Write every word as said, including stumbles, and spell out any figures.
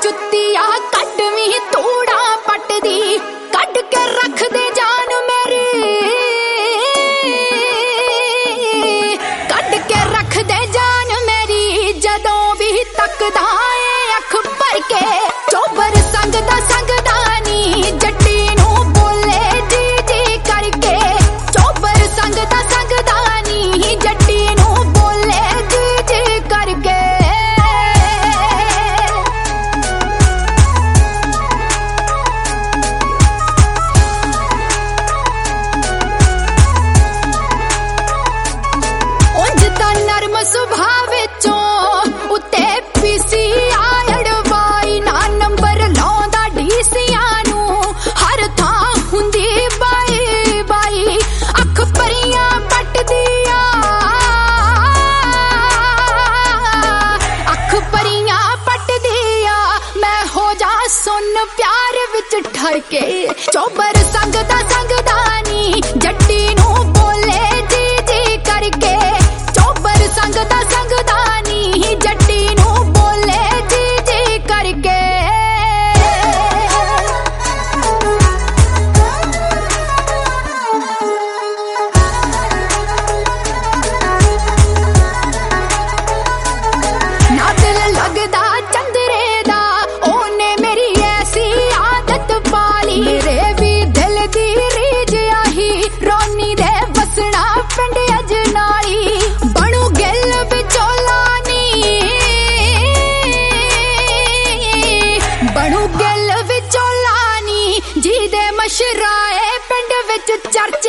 जुत्तिया कटवी तूड़ा पटदी cut के रख दे जान मेरी कट के रख दे जान मेरी जदों भी तकदा ए अख भर के चोबर संगदा संगदा नी जट्टी नू बोले जी जी करके चोबर संगदा संगदा नी जट्टी नू बोले जी जी करके उंज ता नरम सुभाव विचों उत्ते पीसी आड़वाई ना नंबर लाउंदा डीसियां नू हर थां हुंदी बाई बाई अख परियां पटदिया अख परियां पटदिया मैं हो जा सुन प्यार विच ठर के चोबर संगदा संगदा नी जट्टी नू बोले जी जी करके चोबर संगदा संगदा नी जट्टी नू बोले जी जी करके ना दिल लगदा चंदरे दा ओने मेरी ऐसी आदत पाली मेरे भी दिल दी रीझ आही रोनी दे बसना पिंड अजनाली बनू गिल विचोला नी बनू गिल विचोला नी जी दे मशराए पिंड विच चर्चा